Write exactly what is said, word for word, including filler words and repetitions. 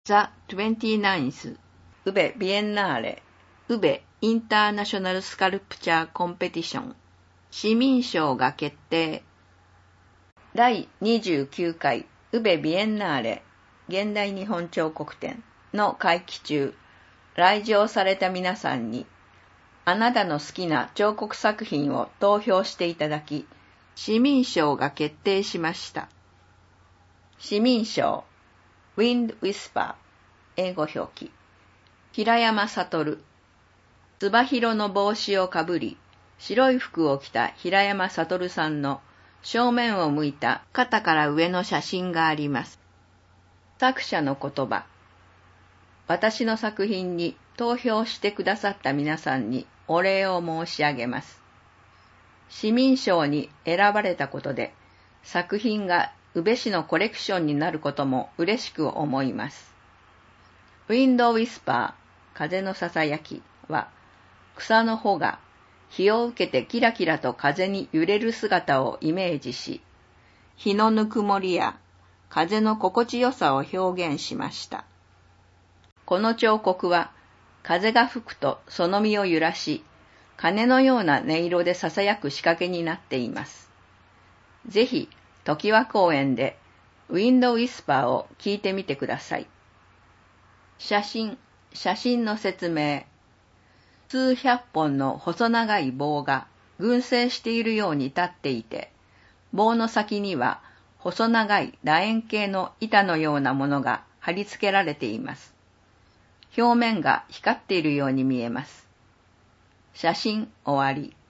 The twenty-ninth 宇部ビエンナーレ宇部インターナショナルスカルプチャーコンペティション市民賞が決定。だいにじゅうきゅうかい宇部ビエンナーレ現代日本彫刻展の会期中、来場された皆さんにあなたの好きな彫刻作品を投票していただき、市民賞が決定しました。市民賞Wind Whisper 英語表記平山悟つば広の帽子をかぶり白い服を着た平山悟さんの正面を向いた肩から上の写真があります。作者の言葉。私の作品に投票してくださった皆さんにお礼を申し上げます。市民賞に選ばれたことで作品が宇部市のコレクションになることも嬉しく思います。Wind Whisper 風のささやきは草の穂が日を受けてキラキラと風に揺れる姿をイメージし、日のぬくもりや風の心地よさを表現しました。この彫刻は風が吹くとその実を揺らし、鐘のような音色で囁く仕掛けになっています。ぜひ、常盤公園でウィンドウィスパーを聞いてみてください。写真、写真の説明。数百本の細長い棒が群生しているように立っていて、棒の先には細長い楕円形の板のようなものが貼り付けられています。表面が光っているように見えます。写真終わり。